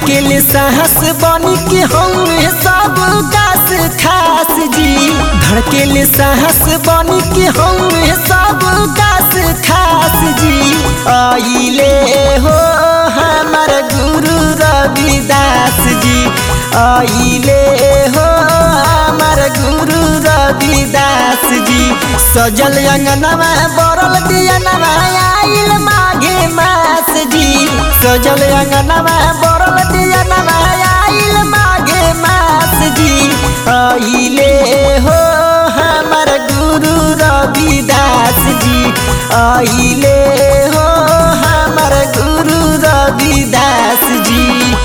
धड़केले साहस बनी के हमें सब कास खास जी। धड़केले साहस बनी के हमें सब कास खास जी। आइले हो हमार गुरु रविदास जी। आइले हो हमार गुरु रविदास जी। सजल अंगनवा बरल दियनवा आइल माघे मास जी। सजल अंगनवा बरल दियनवा आइल माघे मास जी। आइले हो हमार गुरु रविदास जी। आइले हो हमार गुरु रविदास जी।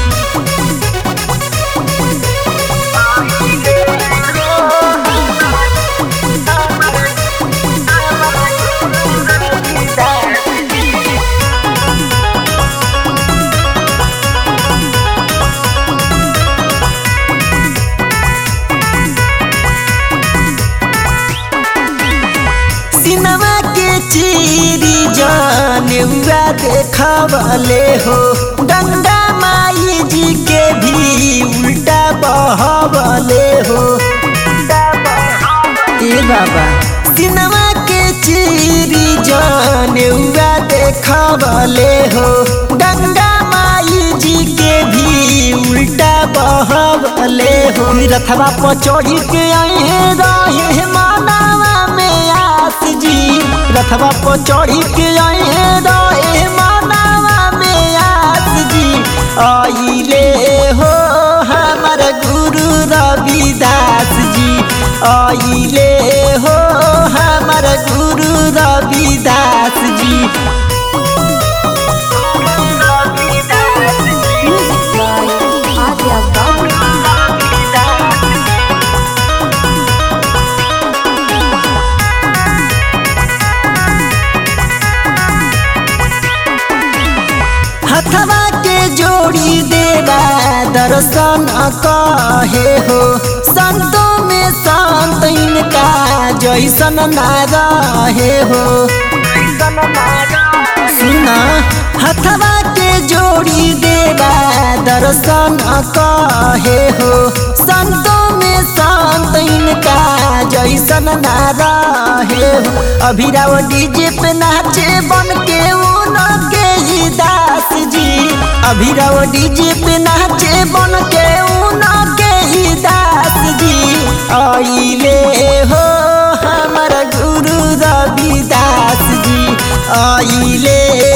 सिनवा के चीरी जानेउआ देखवले हो। गंगा माई जी के भी उल्टा बहवले हो। ए बाबा सिनवा के चीरी जानेउआ देखवले हो। गंगा माई जी के भी उल्टा बहवले हो। रथवा पर चढ़ी के आए रहे मानवा में आस जी। रथवा पर चढ़ी के आए रहे मानवा में आस जी। आइले हो हमार गुरु रविदास जी। आइले हो हमार गुरु रविदास जी। हथवा के जोड़ी देवा दर्शन कहे हो। संतों में संत इनका जैसन ना रहे हो। सुना हथवा के जोड़ी देवा दर्शन कहे हो। संतों में संत इनका जैसन ना रहे हो। अभिराव डीजे पे नाचे बन के उनके ही दास जी। अभिराव डीजे पे नाचे बन के उनके ही दास जी। आइले हो हमार गुरु रविदास जी। आइले